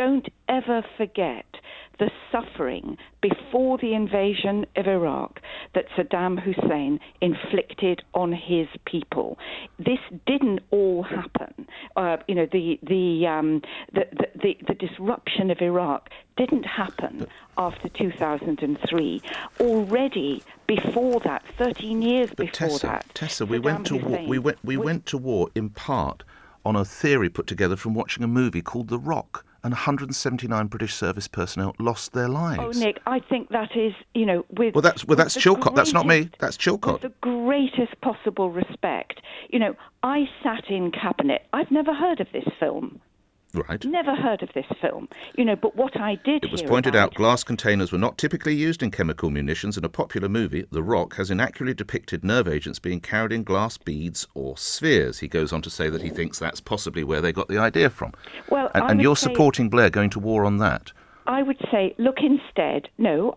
don't ever forget the suffering before the invasion of Iraq that Saddam Hussein inflicted on his people. This didn't all happen. The disruption of Iraq didn't happen after 2003. Already before that, 13 years before that, Tessa, we went to war. We went to war in part on a theory put together from watching a movie called The Rock. And 179 British service personnel lost their lives. Oh, Nick, I think that is, that's Chilcot. That's not me. That's Chilcot. With the greatest possible respect. I sat in cabinet. I've never heard of this film. Right. Never heard of this film. But what I did It was pointed out glass containers were not typically used in chemical munitions, and a popular movie, The Rock, has inaccurately depicted nerve agents being carried in glass beads or spheres. He goes on to say that he thinks that's possibly where they got the idea from. Well, and you're supporting Blair going to war on that. I would say look instead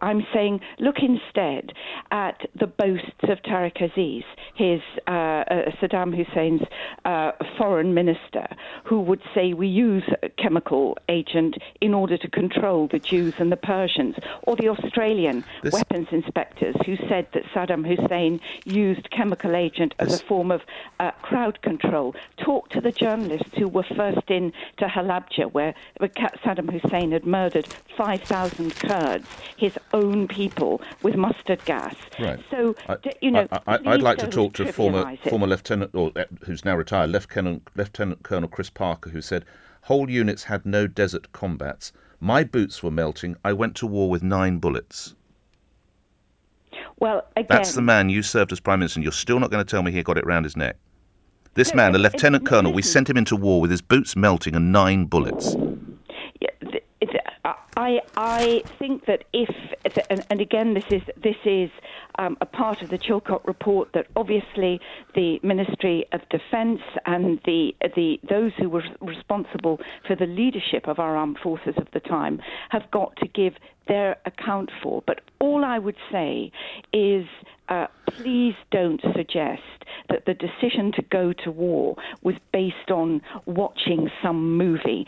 at the boasts of Tariq Aziz, his Saddam Hussein's foreign minister, who would say we use a chemical agent in order to control the Jews and the Persians, or the Australian weapons inspectors who said that Saddam Hussein used chemical agent as a form of crowd control. Talk to the journalists who were first in to Halabja, where Saddam Hussein had murdered 5,000 Kurds, his own people, with mustard gas. Right. So, I'd like to talk to former lieutenant, or who's now retired, Lieutenant Colonel Chris Parker, who said, "Whole units had no desert combats. My boots were melting. I went to war with 9 bullets." Well, again, that's the man you served as Prime Minister, and you're still not going to tell me he got it round his neck. This man, a Lieutenant Colonel, we sent him into war with his boots melting and 9 bullets. I think that and again, this is a part of the Chilcot report that obviously the Ministry of Defence and those who were responsible for the leadership of our armed forces of the time have got to give their account for. But all I would say is please don't suggest that the decision to go to war was based on watching some movie.